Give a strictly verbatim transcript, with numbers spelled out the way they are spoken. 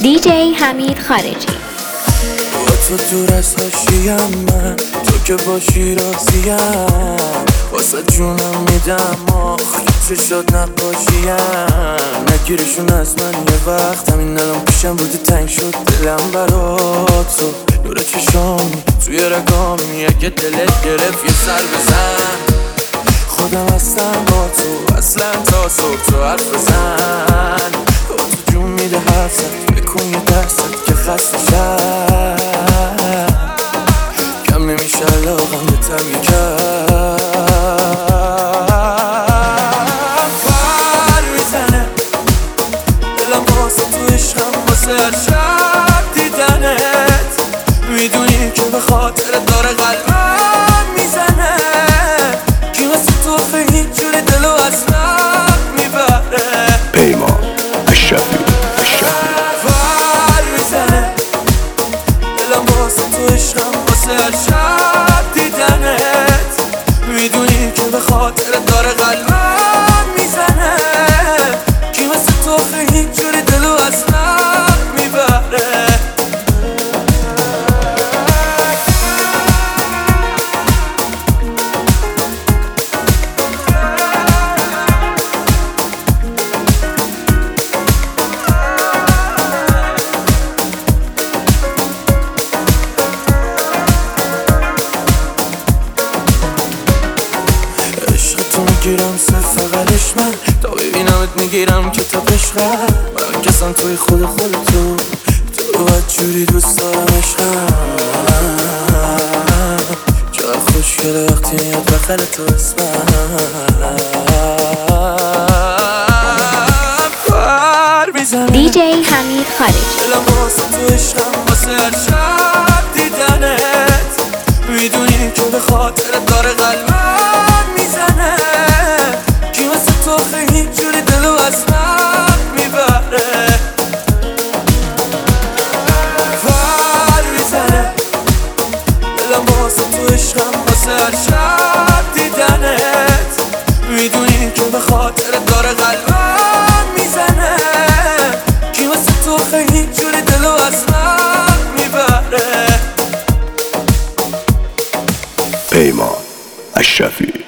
دی جی حمید خارجی. با تو دور از حاشیم، من تو که باشی راضیم، واسه جونم میدم آخ چه شد نقاشیم. نگیرشون از من یه وقت، همین الان پیشم بودی تنگ شد دلم برات. تو نور چشامی توی رگامی، اگه دلت گرفت یه سر بزن. خودم هستم با تو اصلا تا صبح تو حرف بزن. با تو جون میده حرفت، بکن یه درست که خسته شد. کم نمیشه علاقم به تم یکم. پر میزنه دلم واسه تو عشقم، واسه هر شب دیدنت. میدونی که به خاطر داره قلبم میزنه. کی واسه تو خیلی جوری دلو از راه میبره. پیمان اشرفی پر میزنه دلم واسه تو عشقم، واسه هر شب دیدنت. میدونی که به خاطر داره قلبم میزنه. کی واسه تو خیلی جوری دلو از راه میبره. تو میگیرم صرف فقرش من، تا ببینمت میگیرم که تا بشقم. من کسان توی خود خود تو تو باید جوری دوست دارم عشقم. چقدر خوشگله وقتی میاد بخل تو اسمم. پر میزنه دی جی حمید خارجی. دلم واسه تو عشقم، واسه هر شب دیدنت. میدونی که به خاطر داره قلبم میزنه. کی واسه تو خیلی جوری دلو از من میبره. پر میزنه دلم واسه تو عشقم، واسه هر شب دیدنت. میدونی که به خاطر داره قلبم میزنه. کی واسه تو خیلی جوری دلو از من میبره. پیمان اشرفی